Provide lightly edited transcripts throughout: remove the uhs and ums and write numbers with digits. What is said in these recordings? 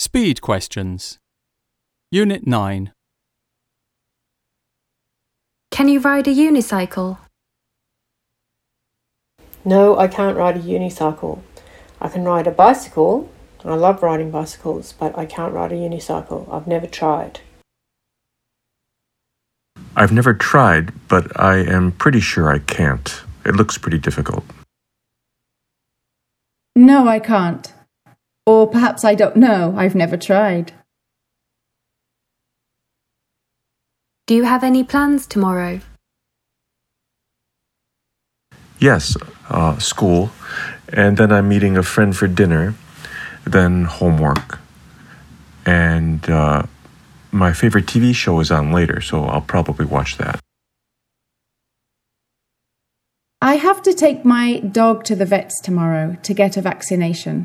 Speed questions. Unit 9. Can you ride a unicycle? No, I can't ride a unicycle. I can ride a bicycle. I love riding bicycles, but I can't ride a unicycle. I've never tried. I've never tried, but I am pretty sure I can't. It looks pretty difficult. No, I can't. Or perhaps I don't know. I've never tried. Do you have any plans tomorrow? Yes, school, and then I'm meeting a friend for dinner, then homework, and my favorite TV show is on later, so I'll probably watch that. I have to take my dog to the vets tomorrow to get a vaccination.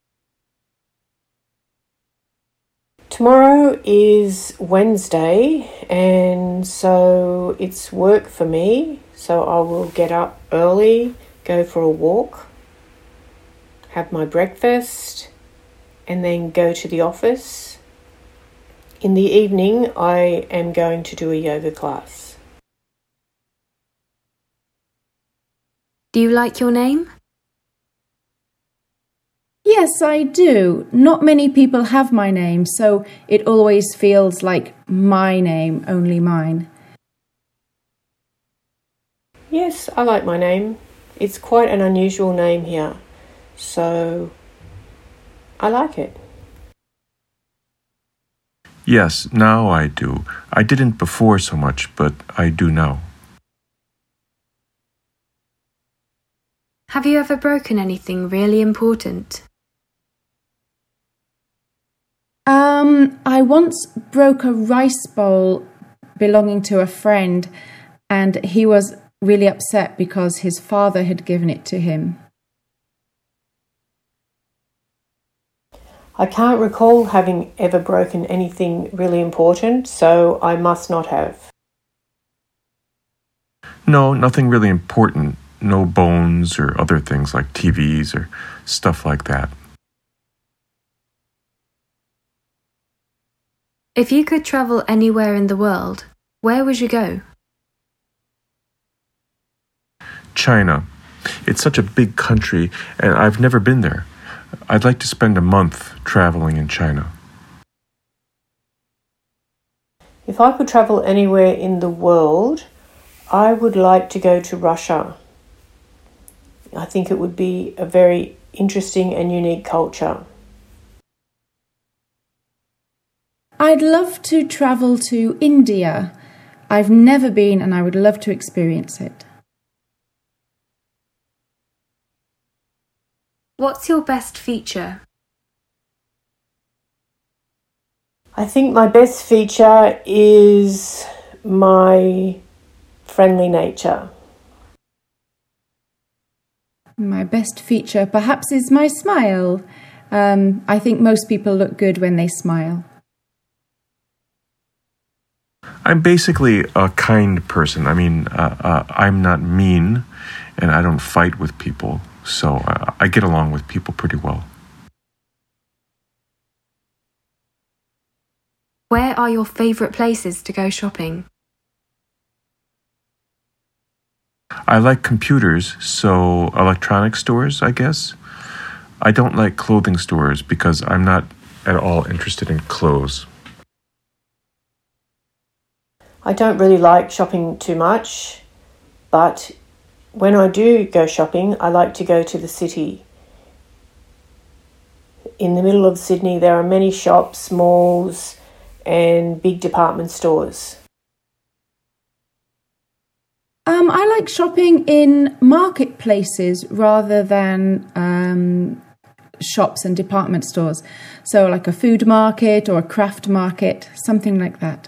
Tomorrow is Wednesday, and so it's work for me. So I will get up early, go for a walk, have my breakfast, and then go to the office. In the evening, I am going to do a yoga class. Do you like your name? Yes, I do. Not many people have my name, so it always feels like my name, only mine. Yes, I like my name. It's quite an unusual name here, so I like it. Yes, now I do. I didn't before so much, but I do now. Have you ever broken anything really important? I once broke a rice bowl belonging to a friend, and he was really upset because his father had given it to him. I can't recall having ever broken anything really important, so I must not have. No, nothing really important. No bones or other things like TVs or stuff like that. If you could travel anywhere in the world, where would you go? China. It's such a big country, and I've never been there. I'd like to spend a month traveling in China. If I could travel anywhere in the world, I would like to go to Russia. I think it would be a very interesting and unique culture. I'd love to travel to India. I've never been, and I would love to experience it. What's your best feature? I think my best feature is my friendly nature. My best feature perhaps is my smile. I think most people look good when they smile. I'm basically a kind person. I'm not mean, and I don't fight with people, so I get along with people pretty well. Where are your favourite places to go shopping? I like computers, so electronic stores, I guess. I don't like clothing stores because I'm not at all interested in clothes. I don't really like shopping too much, but when I do go shopping, I like to go to the city. In the middle of Sydney, there are many shops, malls, and big department stores. I like shopping in marketplaces rather than shops and department stores. So like a food market or a craft market, something like that.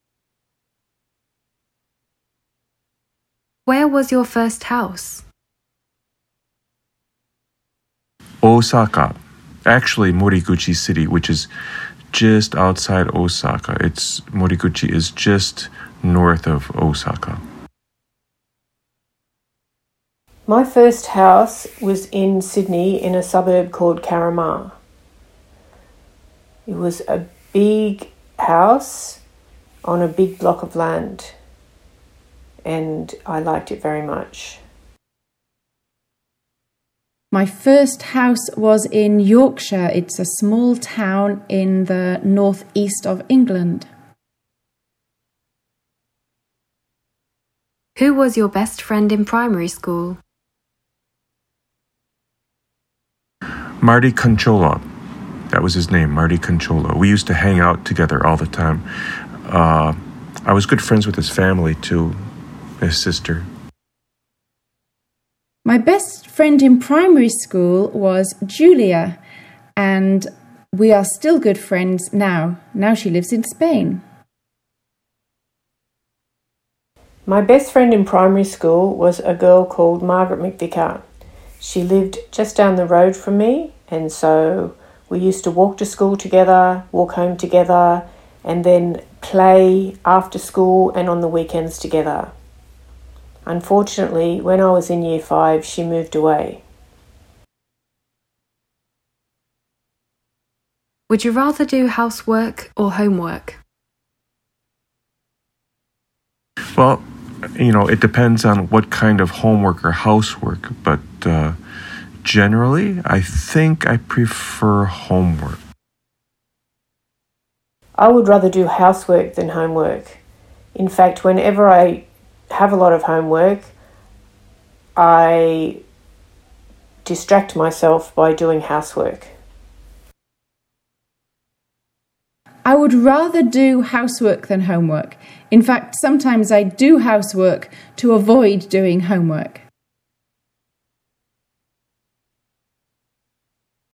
Where was your first house? Osaka. Actually, Moriguchi City, which is just outside Osaka. Moriguchi is just north of Osaka. My first house was in Sydney in a suburb called Carramar. It was a big house on a big block of land, and I liked it very much. My first house was in Yorkshire. It's a small town in the northeast of England. Who was your best friend in primary school? Marty Conchola. That was his name, Marty Conchola. We used to hang out together all the time. I was good friends with his family too, his sister. My best friend in primary school was Julia, and we are still good friends now. Now she lives in Spain. My best friend in primary school was a girl called Margaret McVicar. She lived just down the road from me, and so we used to walk to school together, walk home together, and then play after school and on the weekends together. Unfortunately, when I was in Year 5, she moved away. Would you rather do housework or homework? Well, it depends on what kind of homework or housework, but generally, I think I prefer homework. I would rather do housework than homework. In fact, whenever I have a lot of homework, I distract myself by doing housework. I would rather do housework than homework. In fact, sometimes I do housework to avoid doing homework.